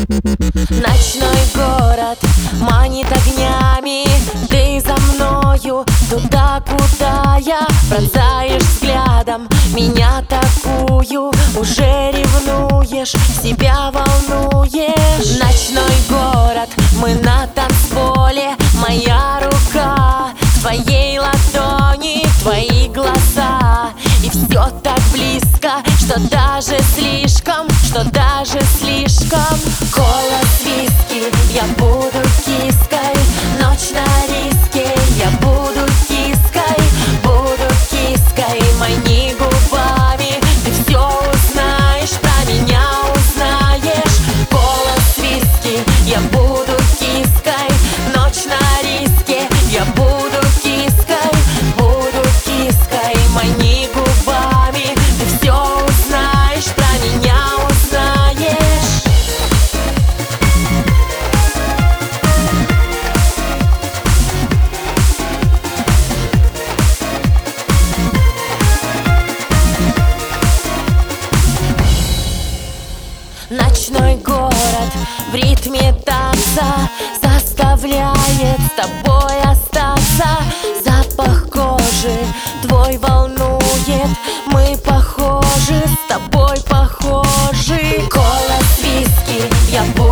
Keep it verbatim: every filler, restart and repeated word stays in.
Ночной город манит огнями, ты за мною туда, куда я. Пронзаешь взглядом меня такую, уже ревнуешь, себя волнуешь. Ночной город, мы на танцполе, моя рука в твоей ладони, твои глаза. И все так близко, что даже слишком, что даже слишком. Голос виски, я буду киской, ночь на риске, я буду киской, буду киской. Мани губами, ты все узнаешь, про меня узнаешь. Голос виски, я буду киской, ночь на риске, я буду киской, буду киской. Мани губами, ты все узнаешь, про меня узнаешь. Ночной город в ритме танца заставляет с тобой остаться. Запах кожи твой волнует, мы похожи, с тобой похожи. Голос виски, я буду